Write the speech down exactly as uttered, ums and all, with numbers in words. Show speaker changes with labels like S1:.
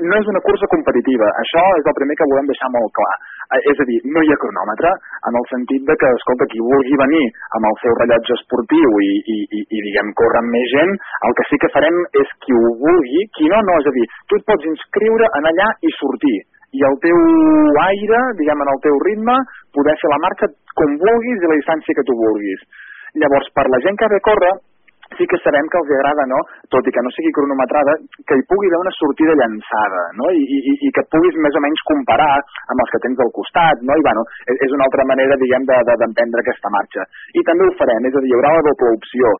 S1: no és una cursa competitiva, això és el primer que volem deixar molt clar. És a dir, no hi ha cronòmetre, en el sentit de que, escolta, qui vulgui venir amb el seu rellotge esportiu i, i, i, i diguem, córrer amb més gent, el que sí que farem és qui ho vulgui, qui no, no, és a dir, tu et pots inscriure en allà i sortir, i el teu aire, diguem, en el teu ritme, poder fer la marxa com vulguis i la distància que tu vulguis. Llavors, per la gent que ve a córrer, sí que sabem que els agrada, no? Tot i que no sigui cronometrada, que hi pugui haver una sortida llançada, no? I, i, i que puguis més o menys comparar amb els que tens al costat, no? I bueno, és una altra manera, diguem, de, de, d'emprendre aquesta marxa. I també ho farem, és a dir, hi haurà la doble opció.